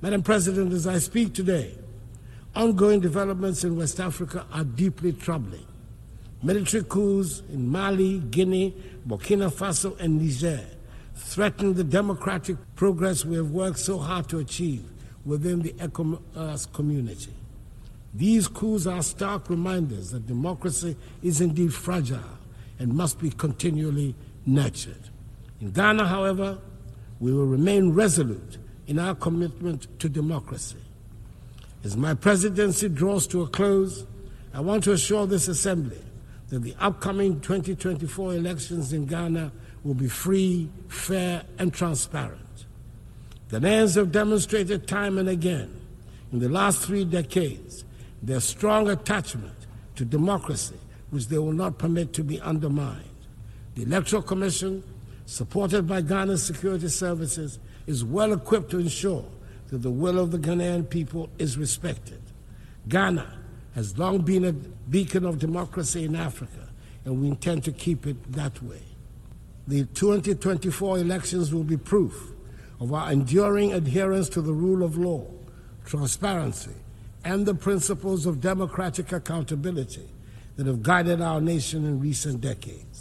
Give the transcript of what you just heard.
Madam President, as I speak today, ongoing developments in West Africa are deeply troubling. Military coups in Mali, Guinea, Burkina Faso, and Niger threaten the democratic progress we have worked so hard to achieve within the ECOWAS community. These coups are stark reminders that democracy is indeed fragile and must be continually nurtured. In Ghana, however, we will remain resolute in our commitment to democracy. As my presidency draws to a close, I want to assure this Assembly that the upcoming 2024 elections in Ghana will be free, fair, and transparent. Ghanaians have demonstrated time and again in the last 3 decades their strong attachment to democracy, which they will not permit to be undermined. The Electoral Commission, supported by Ghana's security services, is well equipped to ensure that the will of the Ghanaian people is respected. Ghana has long been a beacon of democracy in Africa, and we intend to keep it that way. The 2024 elections will be proof of our enduring adherence to the rule of law, transparency, and the principles of democratic accountability that have guided our nation in recent decades.